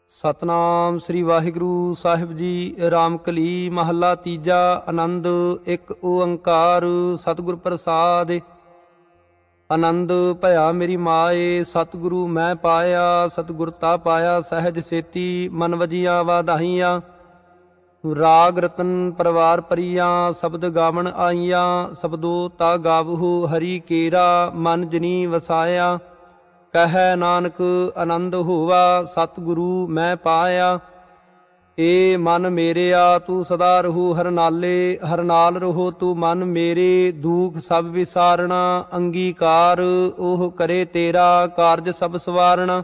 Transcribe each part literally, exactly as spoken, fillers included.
ਸਤਨਾਮ ਸ੍ਰੀ ਵਾਹਿਗੁਰੂ ਸਾਹਿਬ ਜੀ। ਰਾਮ ਕਲੀ ਮਹੱਲਾ ਤੀਜਾ। ਆਨੰਦ ਇੱਕ ਓੰਕਾਰ ਸਤਿਗੁਰ ਪ੍ਰਸਾਦਿ। ਆਨੰਦ ਭਇਆ ਮੇਰੀ ਮਾਏ, ਸਤਿਗੁਰੂ ਮੈਂ ਪਾਇਆ। ਸਤਿਗੁਰ ਤਾ ਪਾਇਆ ਸਹਿਜ ਸੇਤੀ, ਮਨ ਵਜੀਆਂ ਵਾਧਾਈਆਂ। ਰਾਗ ਰਤਨ ਪਰਵਾਰ ਪਰੀਆਂ, ਸ਼ਬਦ ਗਾਵਣ ਆਈਆਂ। ਸ਼ਬਦੋ ਤਾ ਗਾਵਹੁ ਹਰੀ ਕੇਰਾ, ਮਨ ਜਨੀ ਵਸਾਇਆ। ਕਹਿ ਨਾਨਕ ਆਨੰਦ ਹੋਵਾ, ਸਤਿਗੁਰੂ ਮੈਂ ਪਾਇਆ। ਏ ਮਨ ਮੇਰਿਆ ਤੂੰ ਸਦਾ ਰਹੂ ਹਰ ਨਾਲੇ, ਹਰ ਨਾਲ ਰਹੋ ਤੂੰ ਮਨ ਮੇਰੇ। ਦੁਖ ਸਭ ਵਿਸਾਰਣਾ ਅੰਗੀਕਾਰ, ਉਹ ਕਰੇ ਤੇਰਾ ਕਾਰਜ ਸਭ ਸਵਾਰਣਾ।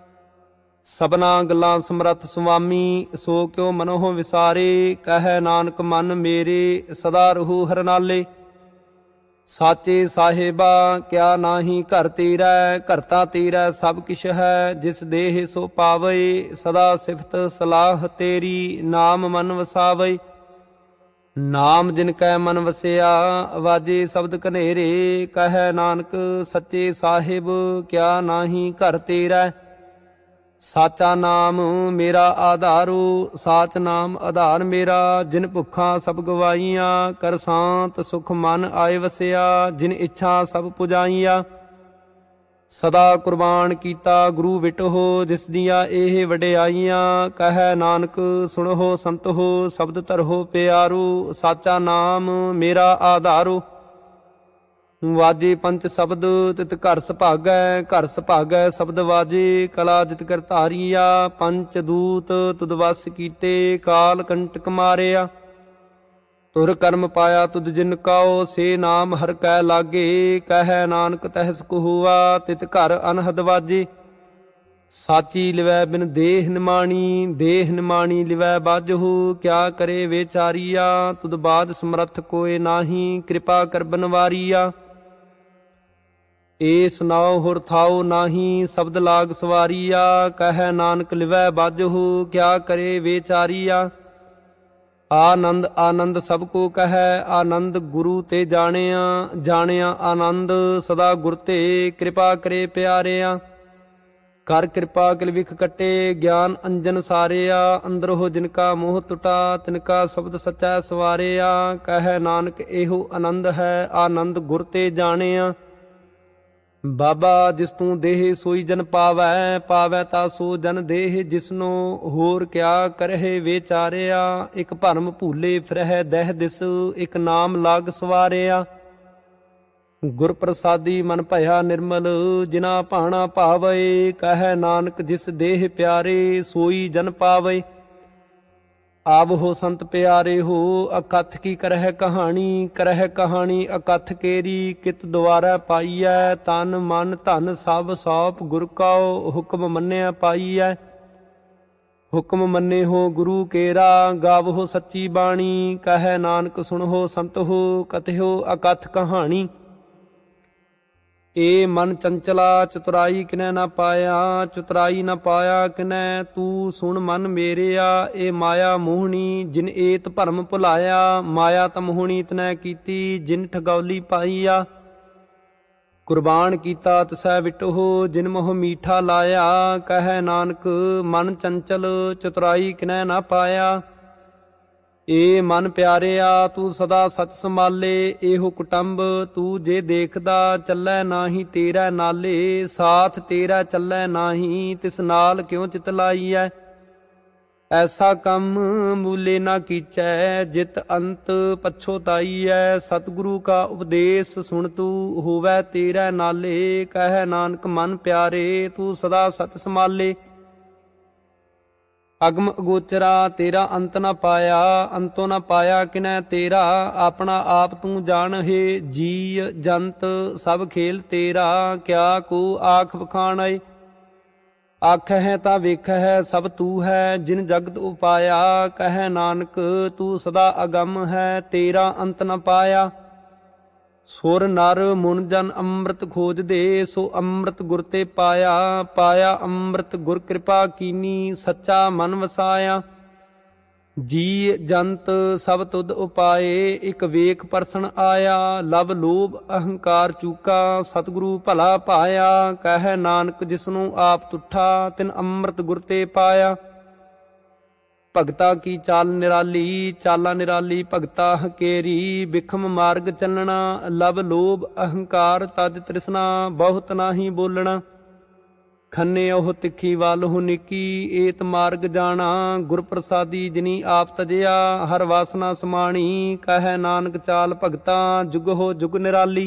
ਸਭਨਾ ਗੱਲਾਂ ਸਮਰੱਥ ਸੁਆਮੀ, ਸੋ ਕਿਉ ਮਨੋਂ ਵਿਸਾਰੇ। ਕਹਿ ਨਾਨਕ ਮਨ ਮੇਰੇ ਸਦਾ ਰਹੂ ਹਰ ਨਾਲੇ। ਸਾਚੇ ਸਾਹਿਬਾ ਕਿਆ ਨਾਹੀ ਘਰ ਤੇਰਾ, ਘਰਤਾ ਤੇਰਾ ਸਭ ਕਿਛ ਹੈ। ਜਿਸ ਦੇਹ ਸੋ ਪਾਵੇ, ਸਦਾ ਸਿਫਤ ਸਲਾਹ ਤੇਰੀ। ਨਾਮ ਮਨ ਵਸਾਵੇ, ਨਾਮ ਜਿਨ ਕੈ ਮਨ ਵਸਿਆ। ਵਾਜੇ ਸ਼ਬਦ ਕਨੇਰੇ, ਕਹਿ ਨਾਨਕ ਸੱਚੇ ਸਾਹਿਬ ਕਿਆ ਨਾਹੀ ਘਰ ਤੇਰਾ। ਸਾਚਾ ਨਾਮ ਮੇਰਾ ਆਧਾਰੋ, ਸਾਚ ਨਾਮ ਆਧਾਰ ਮੇਰਾ। ਜਿਨ ਭੁੱਖਾਂ ਸਭ ਗਵਾਈਆਂ, ਕਰ ਸ਼ਾਂਤ ਸੁਖ ਮਨ ਆਏ ਵਸਿਆ। ਜਿਨ ਇੱਛਾ ਸਭ ਪੁਜਾਈਆਂ, ਸਦਾ ਕੁਰਬਾਨ ਕੀਤਾ ਗੁਰੂ ਵਿਟੋ। ਜਿਸ ਦੀਆਂ ਇਹ ਵਡਿਆਈਆਂ, ਕਹਿ ਨਾਨਕ ਸੁਣੋ ਸੰਤੋ। ਸ਼ਬਦ ਧਰੋ ਪਿਆਰੋ, ਸਾਚਾ ਨਾਮ ਮੇਰਾ ਆਧਾਰੋ। ਵਾਜੇ ਪੰਚ ਸ਼ਬਦ ਤਿਤ ਘਰ ਸੁਭਾਗੈ, ਘਰ ਸੁਭਾਗੈ ਸ਼ਬਦ ਵਾਜੇ। ਕਲਾ ਜਿਤ ਕਰ ਧਾਰੀਆ, ਪੰਚ ਦੂਤ ਤੁਧ ਵਸ ਕੀਤੇ। ਕਾਲ ਕੰਟਕ ਮਾਰਿਆ, ਤੁਰ ਕਰਮ ਪਾਇਆ ਤੁਧ ਜਿਨ ਕਾਓ। ਸੇ ਨਾਮ ਹਰ ਕੈ ਲਾਗੇ, ਕਹਿ ਨਾਨਕ ਤਹਿਸ ਕਹੁਆ। ਤਿਤ ਘਰ ਅਨਹਦ ਵਾਜੇ, ਸਾਚੀ ਲਿਵੈ ਬਿਨ ਦੇਹ ਨਿਮਾਣੀ। ਦੇਹ ਨਿਮਾਣੀ ਲਿਵੈ ਬਾਝਹੁ, ਕਿਆ ਕਰੇ ਵਿਚਾਰੀਆ। ਤੁਧ ਬਾਦ ਸਮਰੱਥ ਕੋਇ ਨਾਹੀ, ਕਿਰਪਾ ਕਰ ਬਨਵਾਰੀਆ। ਏ ਸੁਨਾਓ ਹੁਰ ਥਾਓ ਨਾਹੀ, ਸ਼ਬਦ ਲਾਗ ਸਵਾਰੀਆ। ਕਹਿ ਨਾਨਕ ਲਿਵੈ ਬਾਝਹੁ, ਕਿਆ ਕਰੇ ਵਿਚਾਰੀਆ। ਆਨੰਦ ਆਨੰਦ ਸਭ ਕੋ ਕਹੈ, ਆਨੰਦ ਗੁਰੂ ਤੇ ਜਾਣਿਆ। ਜਾਣਿਆ ਆਨੰਦ ਸਦਾ ਗੁਰ ਤੇ, ਕਿਰਪਾ ਕਰੇ ਪਿਆਰਿਆ। ਕਰ ਕਿਰਪਾ ਕਿਲ ਵਿਖ ਕੱਟੇ, ਗਿਆਨ ਅੰਜਨ ਸਾਰਿਆ। ਅੰਦਰੋ ਜਿਨ ਕਾ ਮੋਹ ਟੁਟਾ, ਤਿਨ ਕਾ ਸ਼ਬਦ ਸਚੈ ਸਵਾਰਿਆ। ਕਹਿ ਨਾਨਕ ਇਹੋ ਆਨੰਦ ਹੈ, ਆਨੰਦ ਗੁਰ ਤੇ ਜਾਣਿਆ। ਬਾਬਾ ਜਿਸ ਤੂੰ ਦੇਹ ਸੋਈ ਜਨ ਪਾਵੈ, ਪਾਵੈ ਤਾ ਸੋ ਜਨ ਦੇਹ। ਜਿਸਨੋ ਹੋਰ ਕਿਆ ਕਰਹਿ ਵਿਚਾਰਿਆ। ਇਕ ਭਰਮ ਭੂਲੇ ਫਿਰਹਿ ਦਹਿ ਦਿਸ, ਇਕ ਨਾਮ ਲਾਗ ਸਵਾਰਿਆ। ਗੁਰ ਪ੍ਰਸਾਦੀ ਮਨ ਭਇਆ ਨਿਰਮਲ, ਜਿਨਾ ਭਾਣਾ ਭਾਵੇ। ਕਹਿ ਨਾਨਕ ਜਿਸ ਦੇਹ ਪਿਆਰੇ, ਸੋਈ ਜਨ ਪਾਵੇ। ਆਵਹੋ ਸੰਤ ਪਿਆਰੇ ਹੋ, ਅਕਥ ਕੀ ਕਰਹਿ ਕਹਾਣੀ। ਕਰਹਿ ਕਹਾਣੀ ਅਕਥ ਕੇਰੀ, ਕਿਤ ਦੁਆਰਾ ਪਾਈਐ। ਤਨ ਮਨ ਧਨ ਸਭ ਸੌਪ ਗੁਰ ਕਉ, ਹੁਕਮ ਮੰਨਿਆ ਪਾਈਐ। ਹੁਕਮ ਮੰਨੇ ਹੋ ਗੁਰੂ ਕੇਰਾ, ਗਾਵਹੋ ਸੱਚੀ ਬਾਣੀ। ਕਹਿ ਨਾਨਕ ਸੁਣੋ ਸੰਤ ਹੋ, ਕਥਿਓ ਅਕਥ ਕਹਾਣੀ। ਏ ਮਨ ਚੰਚਲਾ ਚਤੁਰਾਈ ਕਿਨੈ ਨਾ ਪਾਇਆ। ਚਤੁਰਾਈ ਨਾ ਪਾਇਆ ਕਿਨੈ, ਤੂੰ ਸੁਣ ਮਨ ਮੇਰਿਆ। ਏ ਮਾਇਆ ਮੋਹਣੀ ਜਿਨ ਏਤ ਭਰਮ ਭੁਲਾਇਆ। ਮਾਇਆ ਤ ਮੋਹਣੀ ਤਨੈ ਕੀਤੀ, ਜਿਨ ਠਗੌਲੀ ਪਾਈਆ। ਕੁਰਬਾਨ ਕੀਤਾ ਤਿਸੈ ਵਿਟੋ, ਜਿਨ ਮੋਹ ਮੀਠਾ ਲਾਇਆ। ਕਹਿ ਨਾਨਕ ਮਨ ਚੰਚਲ ਚਤੁਰਾਈ ਕਿਨੈ ਨਾ ਪਾਇਆ। ਏ ਮਨ ਪਿਆਰਿਆ ਤੂੰ ਸਦਾ ਸਚ ਸੰਭਾਲੇ। ਇਹੋ ਕੁਟੰਬ ਤੂੰ ਜੇ ਦੇਖਦਾ, ਚੱਲੈ ਨਾਹੀ ਤੇਰਾ ਨਾਲੇ। ਸਾਥ ਤੇਰਾ ਚੱਲੈ ਨਾਹੀ, ਤਿਸ ਨਾਲ ਕਿਉ ਚਿਤ ਲਾਈਐ। ਐਸਾ ਕੰਮ ਮੂਲੇ ਨਾ ਕੀਚੈ, ਜਿਤ ਅੰਤ ਪਛੋਤਾਈਐ। ਸਤਿਗੁਰੂ ਕਾ ਉਪਦੇਸ਼ ਸੁਣ ਤੂੰ, ਹੋਵੈ ਤੇਰਾ ਨਾਲੇ। ਕਹਿ ਨਾਨਕ ਮਨ ਪਿਆਰੇ ਤੂੰ ਸਦਾ ਸਚ ਸੰਭਾਲੇ। ਅਗਮ ਅਗੋਚਰਾ ਤੇਰਾ ਅੰਤ ਨਾ ਪਾਇਆ, ਅੰਤੋਂ ਨਾ ਪਾਇਆ ਕਿਨੈ ਤੇਰਾ। ਆਪਣਾ ਆਪ ਤੂੰ ਜਾਣਹਿ, ਜੀ ਜੰਤ ਸਭ ਖੇਲ ਤੇਰਾ। ਕਿਆ ਕੋ ਆਖ ਵਖਾਣੈ, ਆਖਹਿ ਤਾਂ ਵੇਖਹਿ ਸਭ ਤੂੰ ਹੈ। ਜਿਨ ਜਗਤ ਉਪਾਇਆ, ਕਹਿ ਨਾਨਕ ਤੂੰ ਸਦਾ ਅਗੰਮ ਹੈ। ਤੇਰਾ ਅੰਤ ਨਾ ਪਾਇਆ। ਸੁਰ ਨਰ ਮੁਨ ਜਨ ਅੰਮ੍ਰਿਤ ਖੋਜਦੇ, ਸੋ ਅੰਮ੍ਰਿਤ ਗੁਰ ਤੇ ਪਾਇਆ। ਪਾਇਆ ਅੰਮ੍ਰਿਤ ਗੁਰ ਕਿਰਪਾ ਕੀਨੀ, ਸੱਚਾ ਮਨ ਵਸਾਇਆ। ਜੀ ਜੰਤ ਸਭ ਤੁਧ ਉਪਾਏ, ਇਕ ਵੇਖ ਪਰਸਨ ਆਇਆ। ਲਵ ਲੋਭ ਅਹੰਕਾਰ ਚੂਕਾ, ਸਤਿਗੁਰੂ ਭਲਾ ਪਾਇਆ। ਕਹਿ ਨਾਨਕ ਜਿਸਨੂੰ ਆਪ ਤੁਠਾ, ਤਿਨ ਅੰਮ੍ਰਿਤ ਗੁਰ ਤੇ ਪਾਇਆ। ਭਗਤਾ ਕੀ ਚਾਲ ਨਿਰਾਲੀ, ਚਾਲਾਂ ਨਿਰਾਲੀ ਭਗਤਾ ਹਕੇਰੀ। ਬਿਖਮ ਮਾਰਗ ਚੱਲਣਾ, ਲਬ ਲੋਭ ਅਹੰਕਾਰ ਤਜ ਤ੍ਰਿਸ਼ਨਾ। ਬਹੁਤ ਨਾਹੀ ਬੋਲਣਾ, ਖੰਨੇ ਉਹ ਤਿੱਖੀ ਵਾਲਹੁ ਨਿੱਕੀ। ਏਤ ਮਾਰਗ ਜਾਣਾ, ਗੁਰ ਪ੍ਰਸਾਦੀ ਜਿਨੀ ਆਪ ਤਜਿਆ। ਹਰ ਵਾਸਨਾ ਸਮਾਣੀ, ਕਹੈ ਨਾਨਕ ਚਾਲ ਭਗਤਾ। ਜੁਗਹੁ ਜੁਗ ਨਿਰਾਲੀ,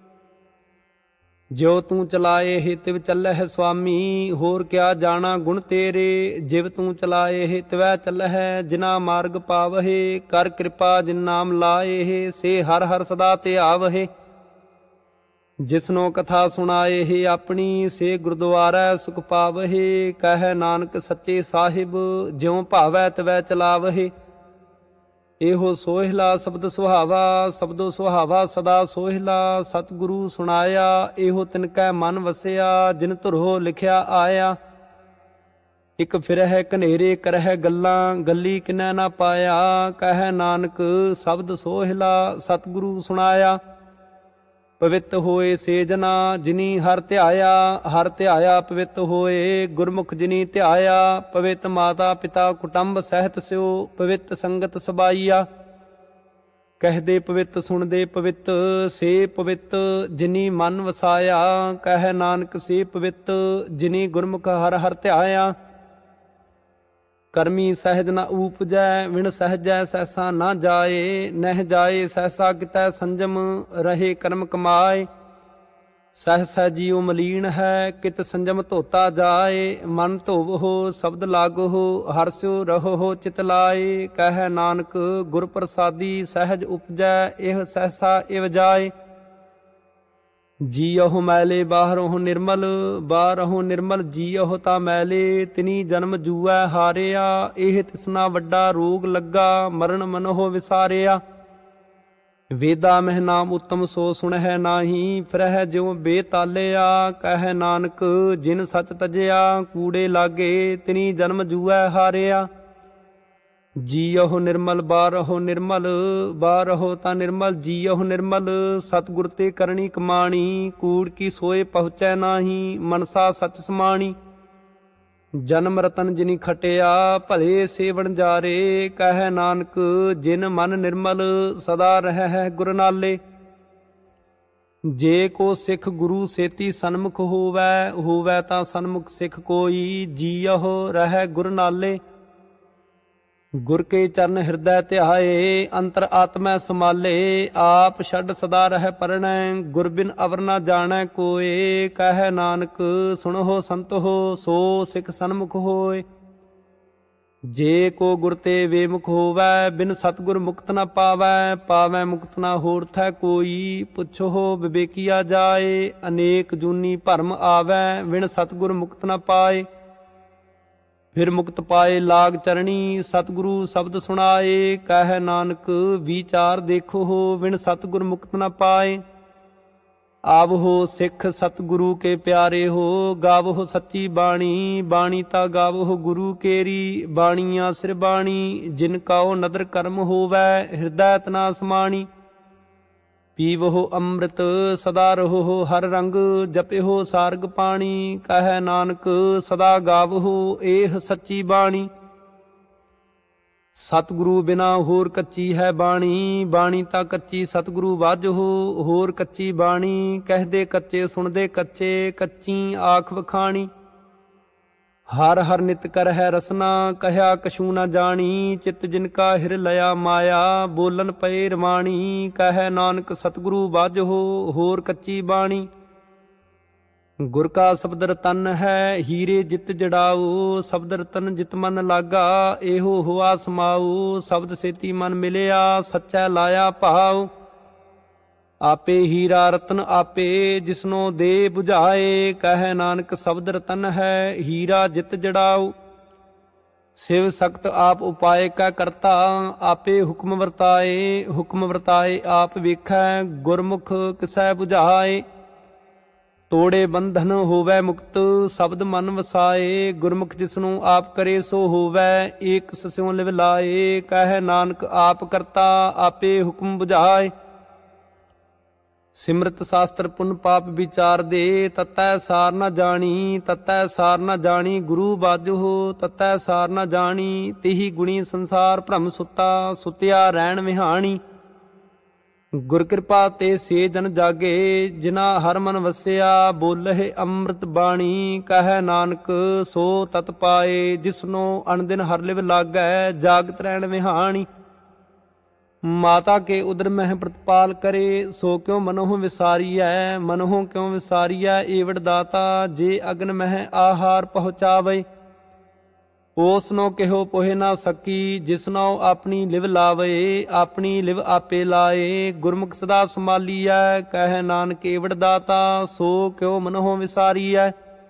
ਜਿਉ ਤੂੰ ਚਲਾਏ ਹੈ ਤਿਵ ਚੱਲਹਿ ਸੁਆਮੀ। ਹੋਰ ਕਿਆ ਜਾਣਾ ਗੁਣ ਤੇਰੇ, ਜਿਵ ਤੂੰ ਚਲਾਏ ਹੈ ਤਿਵੈ ਚੱਲਹਿ। ਜਿਨਾ ਮਾਰਗ ਪਾਵਹਿ, ਕਰ ਕਿਰਪਾ ਜਿਨ ਨਾਮ ਲਾਏ ਹੈ। ਸੇ ਹਰ ਹਰ ਸਦਾ ਤੇ ਆਵਹਿ, ਜਿਸਨੋ ਕਥਾ ਸੁਣਾਏ ਹੈ ਆਪਣੀ। ਸੇ ਗੁਰਦੁਆਰੈ ਸੁਖ ਪਾਵਹਿ, ਕਹੈ ਨਾਨਕ ਸੱਚੇ ਸਾਹਿਬ। ਜਿਉ ਭਾਵੈ ਤਿਵੈ ਚਲਾਵਹਿ, ਇਹੋ ਸੋਹਿਲਾ ਸ਼ਬਦ ਸੁਹਾਵਾ। ਸ਼ਬਦੋ ਸੁਹਾਵਾ ਸਦਾ ਸੋਹਿਲਾ, ਸਤਿਗੁਰੂ ਸੁਣਾਇਆ। ਇਹੋ ਤਿਨ ਕੈ ਮਨ ਵਸਿਆ, ਜਿਨ ਧੁਰੋ ਲਿਖਿਆ ਆਇਆ। ਇਕ ਫਿਰਹਿ ਕਨੇਰੇ ਕਰਹਿ ਗੱਲਾਂ, ਗੱਲੀ ਕਿਨੈ ਨਾ ਪਾਇਆ। ਕਹੈ ਨਾਨਕ ਸ਼ਬਦ ਸੋਹਿਲਾ, ਸਤਿਗੁਰੂ ਸੁਣਾਇਆ। ਪਵਿੱਤ ਹੋਏ ਸੇ ਜਨਾ, ਜਿਨੀ ਹਰ ਧਿਆਇਆ। ਹਰ ਧਿਆਇਆ ਪਵਿੱਤ ਹੋਏ, ਗੁਰਮੁਖ ਜਿਨੀ ਧਿਆਇਆ। ਪਵਿੱਤ ਮਾਤਾ ਪਿਤਾ ਕੁਟੰਬ ਸਹਿਤ ਸਿਓ, ਪਵਿੱਤ ਸੰਗਤ ਸਬਾਈਆ। ਕਹਿਦੇ ਪਵਿੱਤ ਸੁਣਦੇ ਪਵਿੱਤ, ਸੇ ਪਵਿੱਤ ਜਿਨੀ ਮਨ ਵਸਾਇਆ। ਕਹੈ ਨਾਨਕ ਸੇ ਪਵਿੱਤ, ਜਿਨੀ ਗੁਰਮੁਖ ਹਰ ਹਰ ਧਿਆਇਆ। ਕਰਮੀ ਸਹਿਜ ਨ ਊਪਜੈ, ਵਿਣ ਸਹਿਜੈ ਸਹਿਸਾ ਨਾ ਜਾਏ। ਨਹਿ ਜਾਏ ਸਹਿਸਾ ਕਿਤੈ ਸੰਜਮ, ਰਹੇ ਕਰਮ ਕਮਾਏ। ਸਹਿਸਾ ਜੀਉ ਮਲੀਨ ਹੈ, ਕਿਤ ਸੰਜਮ ਧੋਤਾ ਜਾਏ। ਮਨ ਧੋਵਹੁ ਸ਼ਬਦ ਲਾਗਹੁ, ਹਰਸਿਓ ਰਹੋ ਚਿਤ ਲਾਏ। ਕਹੈ ਨਾਨਕ ਗੁਰ ਪ੍ਰਸਾਦੀ, ਸਹਿਜ ਉਪਜੈ ਇਹ ਸਹਿਸਾ ਇਵ ਜਾਏ। ਜੀਅਹੁ ਮੈਲੇ ਬਾਹਰਹੁ ਨਿਰਮਲ, ਬਾਹਰਹੁ ਨਿਰਮਲ ਜੀਅਹੁ ਤਾ ਮੈਲੇ। ਤਿਨੀ ਜਨਮ ਜੂਐ ਹਾਰਿਆ, ਇਹ ਤਿਸਨਾ ਵੱਡਾ ਰੋਗ ਲੱਗਾ। ਮਰਨ ਮਨਹੁ ਵਿਸਾਰਿਆ, ਵੇਦਾ ਮਹਿ ਨਾਮ ਉਤਮ ਸੋ ਸੁਣਹਿ ਨਾਹੀ। ਫਿਰਹਿ ਜਿਉ ਬੇਤਾਲਿਆ, ਕਹੈ ਨਾਨਕ ਜਿਨ ਸਚ ਤਜਿਆ। ਕੂੜੇ ਲਾਗੇ ਤਿਨੀ ਜਨਮ ਜੂਐ ਹਾਰਿਆ। ਜੀਅਹੁ ਨਿਰਮਲ ਬਾਹਰਹੁ ਨਿਰਮਲ, ਬਾਹਰਹੁ ਤਾਂ ਨਿਰਮਲ ਜੀਅਹੁ ਨਿਰਮਲ। ਸਤਿਗੁਰ ਤੇ ਕਰਨੀ ਕਮਾਣੀ, ਕੂੜ ਕੀ ਸੋਏ ਪਹੁੰਚੈ ਨਾਹੀ। ਮਨਸਾ ਸਚ ਸਮਾਣੀ, ਜਨਮ ਰਤਨ ਜਿਨੀ ਖਟਿਆ। ਭਲੇ ਸੇਵਣ ਜਾਰੇ, ਕਹੈ ਨਾਨਕ ਜਿਨ ਮਨ ਨਿਰਮਲ। ਸਦਾ ਰਹਿ ਗੁਰ ਨਾਲੇ, ਜੇ ਕੋ ਸਿੱਖ ਗੁਰੂ ਸੇਤੀ ਸਨਮੁਖ ਹੋਵੈ। ਹੋਵੈ ਤਾਂ ਸਨਮੁਖ ਸਿੱਖ ਕੋਈ, ਜੀਅਹੁ ਰਹਿ ਗੁਰ ਨਾਲੇ। ਗੁਰ ਕੇ ਚਰਨ ਹਿਰਦੈ ਧਿਆਏ, ਅੰਤਰ ਆਤਮੈ ਸਮਾਲੇ। ਆਪ ਛੱਡ ਸਦਾ ਰਹਿ ਪਰਣੈ, ਗੁਰ ਬਿਨ ਅਵਰ ਨਾ ਜਾਣੈ ਕੋਏ। ਕਹੈ ਨਾਨਕ ਸੁਣਹੁ ਸੰਤਹੁ, ਸੋ ਸਿੱਖ ਸਨਮੁਖ ਹੋਏ। ਜੇ ਕੋ ਗੁਰ ਤੇ ਵੇਮੁਖ ਹੋਵੈ, ਬਿਨ ਸਤਿਗੁਰ ਮੁਕਤ ਨਾ ਪਾਵੈ। ਪਾਵੈ ਮੁਕਤ ਨਾ ਹੋਰ ਥੈ ਕੋਈ, ਪੁੱਛੋ ਵਿਵੇਕੀਆ ਜਾਏ। ਅਨੇਕ ਜੂਨੀ ਭਰਮ ਆਵੈ, ਵਿਣ ਸਤਿਗੁਰ ਮੁਕਤ ਨਾ ਪਾਏ। ਫਿਰ ਮੁਕਤ ਪਾਏ ਲਾਗ ਚਰਣੀ, ਸਤਿਗੁਰੂ ਸ਼ਬਦ ਸੁਣਾਏ। ਕਹੈ ਨਾਨਕ ਵਿਚਾਰ ਦੇਖੋ, ਵਿਣ ਸਤਿਗੁਰ ਮੁਕਤ ਨਾ ਪਾਏ। ਆਵਹੋ ਸਿੱਖ ਸਤਿਗੁਰੂ ਕੇ ਪਿਆਰੇ ਹੋ, ਗਾਵਹੋ ਸੱਚੀ ਬਾਣੀ। ਬਾਣੀ ਤਾ ਗਾਵਹੋ ਗੁਰੂ ਕੇਰੀ, ਬਾਣੀਆਂ ਸਿਰ ਬਾਣੀ। ਜਿਨ ਕਾਉ ਨਦਰ ਕਰਮ ਹੋਵੈ, ਹਿਰਦੈ ਤਨਾ ਸਮਾਣੀ। ਪੀਵਹੁ ਅੰਮ੍ਰਿਤ ਸਦਾ ਰਹੋ ਹਰ ਰੰਗ, ਜਪਿਓ ਸਾਰਗ ਪਾਣੀ। ਕਹੈ ਨਾਨਕ ਸਦਾ ਗਾਵਹੁ ਏਹ ਸੱਚੀ ਬਾਣੀ। ਸਤਿਗੁਰੂ ਬਿਨਾ ਹੋਰ ਕੱਚੀ ਹੈ ਬਾਣੀ, ਬਾਣੀ ਤਾਂ ਕੱਚੀ ਸਤਿਗੁਰੂ ਵਾਜਹੁ। ਹੋਰ ਕੱਚੀ ਬਾਣੀ, ਕਹਿਦੇ ਕੱਚੇ ਸੁਣਦੇ ਕੱਚੇ। ਕੱਚੀ ਆਖ ਵਖਾਣੀ, ਹਰ ਹਰ ਨਿਤ ਕਰਹਿ ਰਸਨਾ। ਕਹਿਆ ਕਛੂ ਨਾ ਜਾਣੀ, ਚਿਤ ਜਿਨ ਕਾ ਹਿਰ ਲਿਆ ਮਾਇਆ। ਬੋਲਨ ਪਏ ਰਮਾਣੀ, ਕਹੈ ਨਾਨਕ ਸਤਿਗੁਰੂ ਵਾਜਹੁ। ਹੋਰ ਕੱਚੀ ਬਾਣੀ, ਗੁਰ ਕਾ ਸ਼ਬਦ ਰਤਨ ਹੈ, ਹੀਰੇ ਜਿਤ ਜੜਾਓ। ਸ਼ਬਦ ਰਤਨ ਜਿਤ ਮਨ ਲਾਗਾ, ਇਹੋ ਹੁਆ ਸਮਾਉ। ਸ਼ਬਦ ਸੇਤੀ ਮਨ ਮਿਲਿਆ, ਸੱਚੈ ਲਾਇਆ ਭਾਉ। ਆਪੇ ਹੀਰਾ ਰਤਨ ਆਪੇ, ਜਿਸਨੋ ਦੇ 부ਝਾਏ। ਕਹੈ ਨਾਨਕ ਸ਼ਬਦ ਰਤਨ ਹੈ, ਹੀਰਾ ਜਿਤ ਜੜਾਓ। ਸਿਵ ਸਖਤ ਆਪ ਉਪਾਏ ਕਾ ਕਰਤਾ, ਆਪੇ ਹੁਕਮ ਵਰਤਾਏ। ਹੁਕਮ ਵਰਤਾਏ ਆਪ ਵੇਖੈ, ਗੁਰਮੁਖ ਕਿਸੈ 부ਝਾਏ। ਤੋੜੇ ਬੰਧਨ ਹੋਵੈ ਮੁਕਤ, ਸ਼ਬਦ ਮਨ ਵਸਾਏ। ਗੁਰਮੁਖ ਜਿਸਨੂੰ ਆਪ ਕਰੇ ਸੋ ਹੋਵੈ, ਏਕ ਸਸਿਉ ਲਿਵ ਲਾਏ। ਕਹੈ ਨਾਨਕ ਆਪ ਕਰਤਾ, ਆਪੇ ਹੁਕਮ 부ਝਾਏ। ਸਿਮਰਤ ਸ਼ਾਸਤਰ ਪੁੰਨ ਪਾਪ ਵਿਚਾਰ ਦੇ, ਤਤੈ ਸਾਰ ਨ ਜਾਣੀ, ਤਤੈ ਸਾਰ ਨ ਜਾਣੀ। ਗੁਰੂ ਬਾਝੋ ਤਤੈ ਸਾਰ ਨ ਜਾਣੀ, ਤਿਹੀ ਗੁਣੀ ਸੰਸਾਰ ਭ੍ਰਮ ਸੁੱਤਾ, ਸੁਤਿਆ ਰਹਿਣ ਵਿਹਾਣੀ। ਗੁਰ ਕਿਰਪਾ ਤੇ ਸੇ ਜਨ ਜਾਗੇ, ਜਿਨਾ ਹਰ ਮਨ ਵਸਿਆ। ਬੋਲਹਿ ਅੰਮ੍ਰਿਤ ਬਾਣੀ, ਕਹੈ ਨਾਨਕ ਸੋ ਤਤ ਪਾਏ। ਜਿਸਨੋ ਅਣਦਿਨ ਹਰ ਲਿਵ ਲਾਗੈ, ਜਾਗਤ ਰਹਿਣ ਵਿਹਾਣੀ। ਮਾਤਾ ਕੇ ਉਦਰ ਮਹਿ ਪ੍ਰਤਪਾਲ ਕਰੇ, ਸੋ ਕਿਉ ਮਨਹੁ ਵਿਸਾਰੀਐ। ਮਨਹੁ ਕਿਉ ਵਿਸਾਰੀਐ ਏਵੜ ਦਾਤਾ, ਜੇ ਅਗਨ ਮਹਿ ਆਹਾਰ ਪਹੁੰਚਾਵੇ। ਓਸਨੋ ਕਿਹੋ ਪੋਹਿ ਨਾ ਸਕੀ, ਜਿਸਨੋ ਆਪਣੀ ਲਿਵ ਲਾਵੇ। ਆਪਣੀ ਲਿਵ ਆਪੇ ਲਾਏ, ਗੁਰਮੁਖ ਸਦਾ ਸੰਭਾਲੀਐ। ਕਹਿ ਨਾਨਕ ਏਵੜ ਦਾਤਾ, ਸੋ ਕਿਉ ਮਨਹੁ ਵਿਸਾਰੀਐ।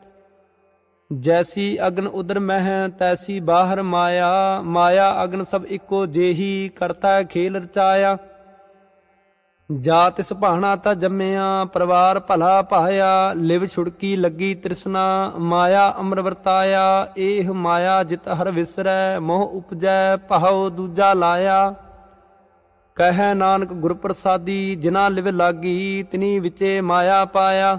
ਜੈਸੀ ਅਗਨ ਉਦਰ ਮਹਿ, ਤੈਸੀ ਬਾਹਰ ਮਾਇਆ। ਮਾਇਆ ਅਗਨ ਸਭ ਇੱਕੋ ਜੇਹੀ, ਕਰਤਾ ਖੇਲ ਰਚਾਇਆ। ਜਾ ਤਿਸ ਭਾਣਾ ਤਾ ਜੰਮਿਆ, ਪਰਿਵਾਰ ਭਲਾ ਪਾਇਆ। ਲਿਵ ਛੁੜਕੀ ਲੱਗੀ ਤ੍ਰਿਸ਼ਨਾ, ਮਾਇਆ ਅਮਰ ਵਰਤਾਇਆ। ਇਹ ਮਾਇਆ ਜਿਤ ਹਰ ਵਿਸਰੈ, ਮੋਹ ਉਪਜੈ ਭਾਉ ਦੂਜਾ ਲਾਇਆ। ਕਹਿ ਨਾਨਕ ਗੁਰ ਪ੍ਰਸਾਦੀ, ਜਿਨਾ ਲਿਵ ਲਾਗੀ, ਤਿਨੀ ਵਿਚੇ ਮਾਇਆ ਪਾਇਆ।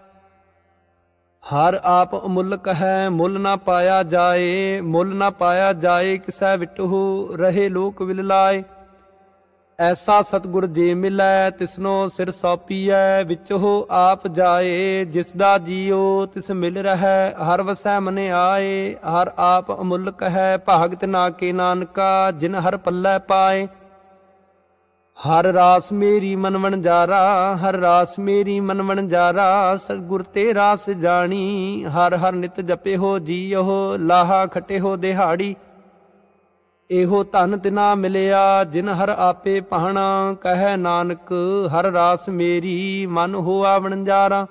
ਹਰ ਆਪ ਅਮੁੱਲਕ ਹੈ, ਮੁੱਲ ਨਾ ਪਾਇਆ ਜਾਏ। ਮੁੱਲ ਨਾ ਪਾਇਆ ਜਾਏ, ਕਿਸੈ ਵਿਟਹੁ ਰਹੇ ਲੋਕ ਵਿਲ ਲਾਏ। ਐਸਾ ਸਤਿਗੁਰ ਜੇ ਮਿਲੈ, ਤਿਸਨੋ ਸਿਰ ਸੌਪੀਐ। ਵਿਚਹੁ ਆਪ ਜਾਏ, ਜਿਸਦਾ ਜੀਉ ਤਿਸ ਮਿਲ ਰਹੈ। ਹਰ ਵਸੈ ਮਨ ਆਏ, ਹਰ ਆਪ ਅਮੁੱਲਕ ਹੈ। ਭਾਗਤ ਨਾ ਕੇ ਨਾਨਕਾ, ਜਿਨ ਹਰ ਪੱਲੇ ਪਾਏ। ਹਰ ਰਾਸ ਮੇਰੀ ਮਨ ਵਣਜਾਰਾ, ਹਰ ਰਾਸ ਮੇਰੀ ਮਨ ਵਣਜਾਰਾ। ਸਤਿਗੁਰ ਤੇ ਰਾਸ ਜਾਣੀ, ਹਰ ਹਰ ਨਿਤ ਜਪਿਓ ਜੀਓ। ਲਾਹਾ ਖਟਿਓ ਦਿਹਾੜੀ, ਇਹੋ ਧਨ ਤਿਨਾ ਮਿਲਿਆ, ਜਿਨ ਹਰ ਆਪੇ ਪਾਹਣਾ। ਕਹਿ ਨਾਨਕ ਹਰ ਰਾਸ ਮੇਰੀ, ਮਨ ਹੋਆ ਵਣਜਾਰਾ।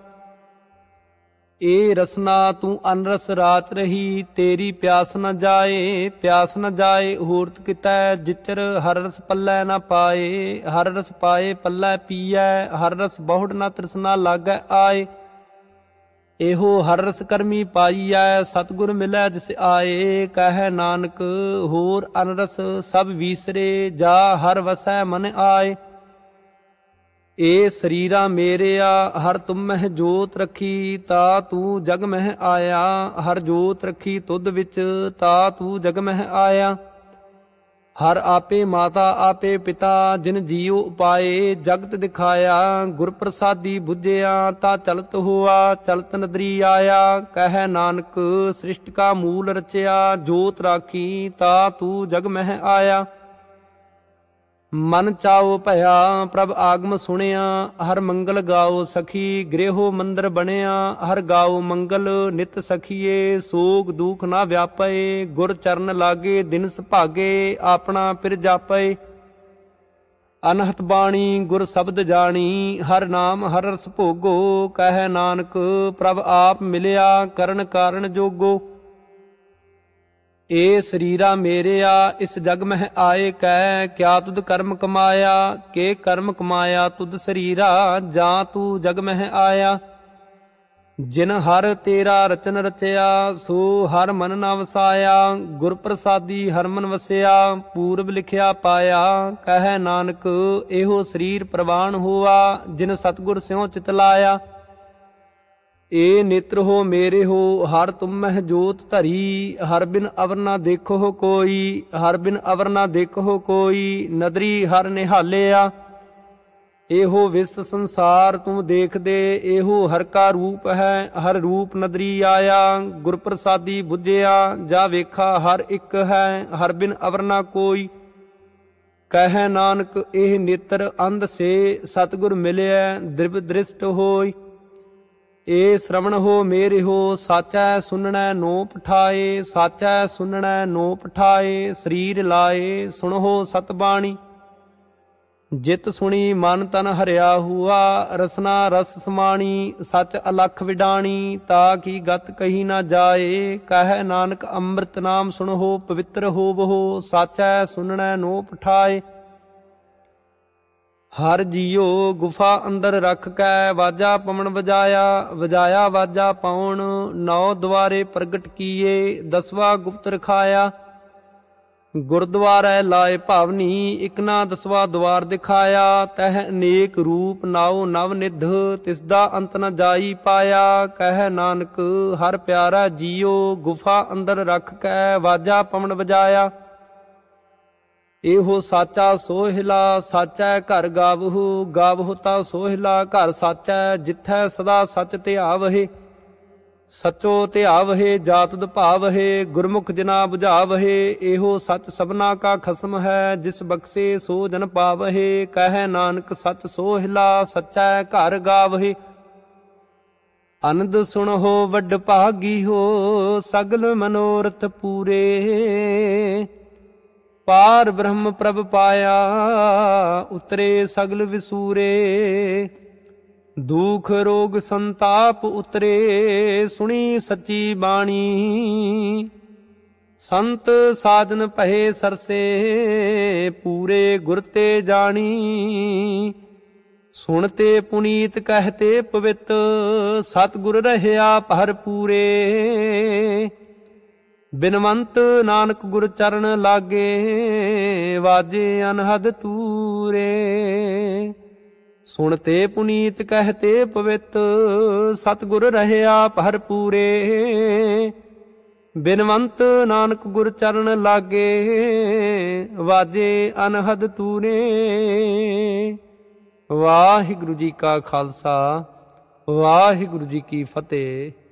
ਏ ਰਸਨਾ ਤੂੰ ਅਨਰਸ ਰਾਤ ਰਹੀ, ਤੇਰੀ ਪਿਆਸ ਨ ਜਾਏ। ਪਿਆਸ ਨ ਜਾਏ ਹੂਰਤ ਕਿਤੈ, ਜਿਚਰ ਹਰ ਰਸ ਪੱਲੇ ਨ ਪਾਏ। ਹਰ ਰਸ ਪਾਏ ਪੱਲੇ ਪੀਐ, ਹਰ ਰਸ ਬਹੁੜ ਨ ਤ੍ਰਿਸ਼ਨਾ ਲਾਗੈ ਆਏ। ਇਹੋ ਹਰ ਰਸ ਕਰਮੀ ਪਾਈਐ, ਸਤਿਗੁਰ ਮਿਲੈ ਜਿਸ ਆਏ। ਕਹਿ ਨਾਨਕ ਹੋਰ ਅਨਰਸ ਸਭ ਵੀਸਰੇ, ਜਾ ਹਰ ਵਸੈ ਮਨ ਆਏ। ਏ ਸਰੀਰਾ ਮੇਰਿਆ, ਹਰ ਤੁਮ ਮਹਿ ਜੋਤ ਰੱਖੀ, ਤਾ ਤੂੰ ਜਗ ਮਹਿ ਆਇਆ। ਹਰ ਜੋਤ ਰੱਖੀ ਤੁਧ ਵਿੱਚ, ਤਾ ਤੂੰ ਜਗ ਮਹਿ ਆਇਆ। ਹਰ ਆਪੇ ਮਾਤਾ ਆਪੇ ਪਿਤਾ, ਜਿਨ ਜੀਉ ਉਪਾਏ। ਜਗਤ ਦਿਖਾਇਆ, ਗੁਰ ਪ੍ਰਸਾਦੀ ਬੁੱਝਿਆ, ਤਾ ਚਲਤ ਹੋਆ ਚਲਤ ਨਦਰੀ ਆਇਆ। ਕਹਿ ਨਾਨਕ ਸ੍ਰਿਸ਼ਟ ਕਾ ਮੂਲ ਰਚਿਆ, ਜੋਤ ਰਾਖੀ, ਤਾ ਤੂੰ ਜਗ ਮਹਿ ਆਇਆ। ਮਨ ਚਾਉ ਭਇਆ ਪ੍ਰਭ ਆਗਮ ਸੁਣਿਆ, ਹਰ ਮੰਗਲ ਗਾਓ ਸਖੀ। ਗ੍ਰਹਿਓ ਮੰਦਰ ਬਣਿਆ, ਹਰ ਗਾਓ ਮੰਗਲ ਨਿਤ ਸਖੀਏ। ਸੋਗ ਦੁਖ ਨਾ ਵਿਆਪੇ, ਗੁਰ ਚਰਨ ਲਾਗੇ ਦਿਨ ਸੁਭਾਗੇ। ਆਪਣਾ ਪਿਰ ਜਾਪੇ, ਅਨਹਤ ਬਾਣੀ ਗੁਰ ਸ਼ਬਦ ਜਾਣੀ। ਹਰ ਨਾਮ ਹਰ ਰਸ ਭੋਗੋ, ਕਹਿ ਨਾਨਕ ਪ੍ਰਭ ਆਪ ਮਿਲਿਆ। ਕਰਨ ਕਾਰਨ ਜੋਗੋ, ਏ ਸਰੀਰਾ ਮੇਰਿਆ, ਇਸ ਜਗ ਮਹਿ ਆਏ ਕੈ। ਕਿਆ ਤੁਧ ਕਰਮ ਕਮਾਇਆ, ਕੇ ਕਰਮ ਕਮਾਇਆ ਤੁਧ ਸਰੀਰਾ। ਜਾਂ ਤੂੰ ਜਗ ਮਹਿ ਆਇਆ, ਜਿਨ ਹਰ ਤੇਰਾ ਰਚਨ ਰਚਿਆ। ਸੋ ਹਰ ਮਨ ਨਾ ਵਸਾਇਆ, ਗੁਰ ਪ੍ਰਸਾਦੀ ਹਰ ਮਨ ਵਸਿਆ। ਪੂਰਬ ਲਿਖਿਆ ਪਾਇਆ, ਕਹਿ ਨਾਨਕ ਇਹੋ ਸਰੀਰ ਪ੍ਰਵਾਨ ਹੋਆ। ਜਿਨ ਸਤਿਗੁਰ ਸਿਉ ਚਿਤ ਲਾਇਆ। ਏ ਨੇਤਰ ਹੋ ਮੇਰੇ ਹੋ, ਹਰ ਤੁਮ ਮਹਿ ਜੋਤ ਧਰੀ। ਹਰ ਬਿਨ ਅਵਰ ਨਾ ਦੇਖੋ ਕੋਈ, ਹਰ ਬਿਨ ਅਵਰ ਨਾ ਦੇਖੋ ਕੋਈ। ਨਦਰੀ ਹਰ ਨਿਹਾਲਿਆ, ਇਹੋ ਵਿਸ ਸੰਸਾਰ ਤੂੰ ਦੇਖਦੇ। ਇਹੋ ਹਰ ਕਾ ਰੂਪ ਹੈ, ਹਰ ਰੂਪ ਨਦਰੀ ਆਇਆ। ਗੁਰ ਪ੍ਰਸਾਦੀ ਬੁੱਝਿਆ, ਜਾ ਵੇਖਾ ਹਰ ਇੱਕ ਹੈ। ਹਰ ਬਿਨ ਅਵਰ ਨਾ ਕੋਈ, ਕਹਿ ਨਾਨਕ ਇਹ ਨੇਤਰ ਅੰਧ ਸੇ। ਸਤਿਗੁਰ ਮਿਲਿਆ ਦ੍ਰਿਵ ਦ੍ਰਿਸ਼ਟ ਹੋਈ। ਏ ਸ਼ਰਵਣ ਹੋ ਮੇਰੇ ਹੋ, ਸਾਚੈ ਸੁਨਣੈ ਨੋ ਪਠਾਏ। ਸਾਚੈ ਸੁਨਣੈ ਨੋ ਪਠਾਏ, ਸਰੀਰ ਲਾਏ ਸੁਣੋ ਸਤ ਬਾਣੀ। ਜਿਤ ਸੁਣੀ ਮਨ ਤਨ ਹਰਿਆ ਹੁਆ, ਰਸਨਾ ਰਸ ਸਮਾਣੀ। ਸਚ ਅਲਖ ਵਿਡਾਣੀ, ਤਾ ਕੀ ਗਤ ਕਹੀ ਨਾ ਜਾਏ। ਕਹਿ ਨਾਨਕ ਅੰਮ੍ਰਿਤ ਨਾਮ ਸੁਣੋ ਪਵਿੱਤਰ ਹੋਵੋ। ਸਾਚੈ ਸੁਨਣੈ ਨੋ ਪਠਾਏ। ਹਰ ਜੀਉ ਗੁਫਾ ਅੰਦਰ ਰੱਖ ਕੈ, ਵਾਜਾ ਪਵਨ ਵਜਾਇਆ। ਵਜਾਇਆ ਵਾਜਾ ਪਾਉਣ, ਨੌ ਦੁਆਰੇ ਪ੍ਰਗਟ ਕੀਏ। ਦਸਵਾ ਗੁਪਤ ਰਖਾਇਆ। ਗੁਰਦੁਆਰੈ ਲਾਏ ਭਾਵਨੀ, ਇਕ ਨਾ ਦਸਵਾ ਦੁਆਰ ਦਿਖਾਇਆ। ਤਹ ਅਨੇਕ ਰੂਪ ਨਾਉ ਨਵ ਨਿਧ, ਤਿਸ ਦਾ ਅੰਤ ਨ ਜਾਈ ਪਾਇਆ। ਕਹਿ ਨਾਨਕ ਹਰ ਪਿਆਰਾ ਜੀਓ, ਗੁਫਾ ਅੰਦਰ ਰੱਖ ਕੇ ਵਾਜਾ ਪਵਨ ਵਜਾਇਆ। ਇਹੋ ਸਾਚਾ ਸੋਹਿਲਾ, ਸਾਚੈ ਘਰ ਗਾਵਹੁ, ਗਾਵਹੁ ਤਾ ਸੋਹਿਲਾ ਘਰ ਸਾਚੈ। ਜਿਥੈ ਸਦਾ ਸਚ ਧਿਆਵਹਿ, ਸਚੋ ਧਿਆਵਹਿ ਜਾਤ ਭਾਵਹਿ। ਗੁਰਮੁਖ ਜਿਨਾ 부ਝਾਵਹਿ, ਇਹੋ ਸਚ ਸਭਨਾ ਕਾ ਖਸਮ ਹੈ। ਜਿਸ ਬਖਸ਼ੇ ਸੋ ਜਨ ਪਾਵਹਿ। ਕਹਿ ਨਾਨਕ ਸਚ ਸੋਹਿਲਾ, ਸਚੈ ਘਰ ਗਾਵਹਿ। ਅਨੰਦ ਸੁਣਹੁ ਵੱਡ ਭਾਗੀ ਹੋ, ਸਗਲ ਮਨੋਰਥ ਪੂਰੇ। ਪਾਰ ਬ੍ਰਹਮ ਪ੍ਰਭ ਪਾਇਆ, ਉਤਰੇ ਸਗਲ ਵਿਸੂਰੇ। ਦੁਖ ਰੋਗ ਸੰਤਾਪ ਉਤਰੇ, ਸੁਣੀ ਸੱਚੀ ਬਾਣੀ। ਸੰਤ ਸਾਜਨ ਭਏ ਸਰਸੇ, ਪੂਰੇ ਗੁਰ ਤੇ ਜਾਣੀ। ਸੁਣਤੇ ਪੁਨੀਤ ਕਹਤੇ ਪਵਿੱਤ, ਸਤਿਗੁਰ ਰਹਿਆ ਭਰਪੂਰੇ। ਬਿਨਵੰਤ ਨਾਨਕ ਗੁਰ ਚਰਨ ਲਾਗੇ, ਵਾਜੇ ਅਨਹਦ ਤੂਰੇ। ਸੁਣਤੇ ਪੁਨੀਤ ਕਹਤੇ ਪਵਿੱਤ, ਸਤਿਗੁਰ ਰਹਿਆ ਭਰਪੂਰੇ। ਬਿਨਵੰਤ ਨਾਨਕ ਗੁਰ ਚਰਨ ਲਾਗੇ, ਵਾਜੇ ਅਨਹਦ ਤੂਰੇ। ਵਾਹਿਗੁਰੂ ਜੀ ਕਾ ਖਾਲਸਾ, ਵਾਹਿਗੁਰੂ ਜੀ ਕੀ ਫਤਿਹ।